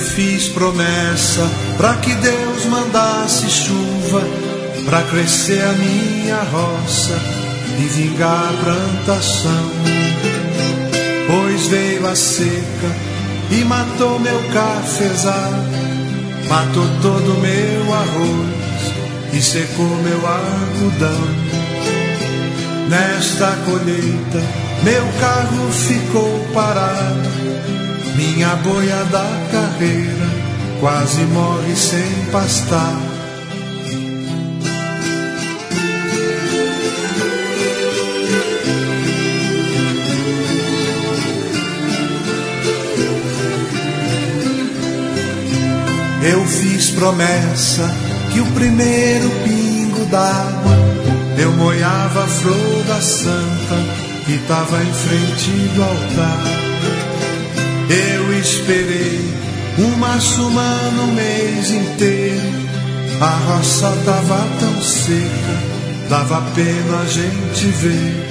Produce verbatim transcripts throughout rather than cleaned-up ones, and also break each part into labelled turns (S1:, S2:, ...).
S1: fiz promessa pra que Deus mandasse chuva, pra crescer a minha roça e vingar a plantação. Pois veio a seca e matou meu cafezal, matou todo o meu arroz e secou meu algodão. Nesta colheita meu carro ficou parado, minha boia da carreira quase morre sem pastar. Eu fiz promessa que o primeiro pingo d'água eu molhava a flor da santa que tava em frente do altar. Eu esperei uma semana, um mês inteiro, a roça tava tão seca, dava pena a gente ver.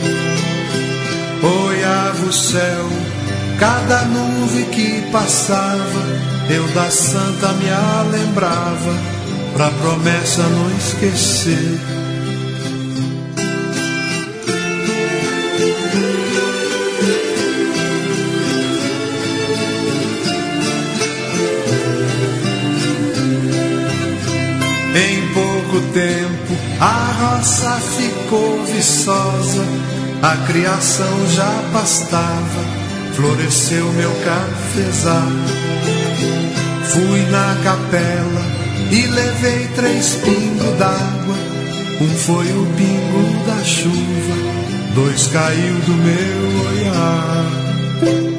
S1: Olhava o céu, cada nuvem que passava, eu da santa me lembrava, pra promessa não esquecer. Em pouco tempo a roça ficou viçosa, a criação já pastava, floresceu meu cafezal. Fui na capela e levei três pingos d'água, um foi o pingo da chuva, dois caiu do meu olhar.